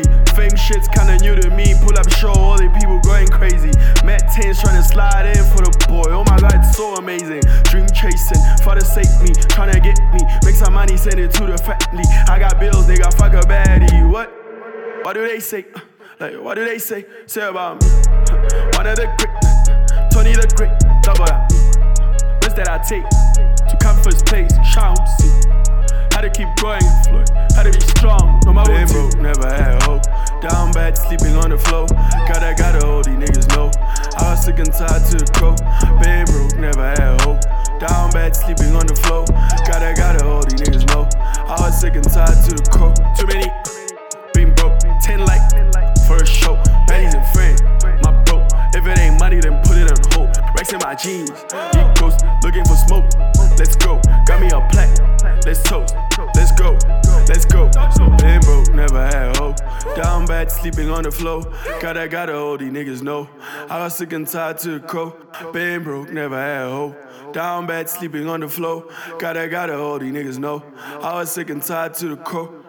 Fame shit's kinda new to me. Pull up show, all the people going crazy. Met Tains trying to slide in for the boy. Oh my god, it's so amazing. Dream chasing, father sake me, tryna get me. Make some money, send it to the family. I got bills, nigga, fuck a baddie. What do they say? Like, what do they say? Say about me. One of the great, Tony the Great, double that. Risks that I take to come first place, shout, see. Had to keep going, Floyd. Had to be strong, no matter what. Been broke, never had hope. Down bad, sleeping on the floor. Gotta hold these niggas know. I was sick and tired to the crow. Been broke, never had hope. Down bad, sleeping on the floor. Gotta hold these niggas know. I was sick and tired to the crow. Too many, been broke. 10 like for a show. Baddies and friends, my bro. If it ain't money, then put it on hold. Racks in my jeans, deep ghost, looking for smoke. Let's go, got me a plaque. Let's toast, let's go, let's go. Been broke, never had hope. Down bad, sleeping on the floor. Gotta hold these niggas know. I was sick and tired to the crow. Been broke, never had hope. Down bad, sleeping on the floor. Gotta hold these niggas know. I was sick and tired to the crow.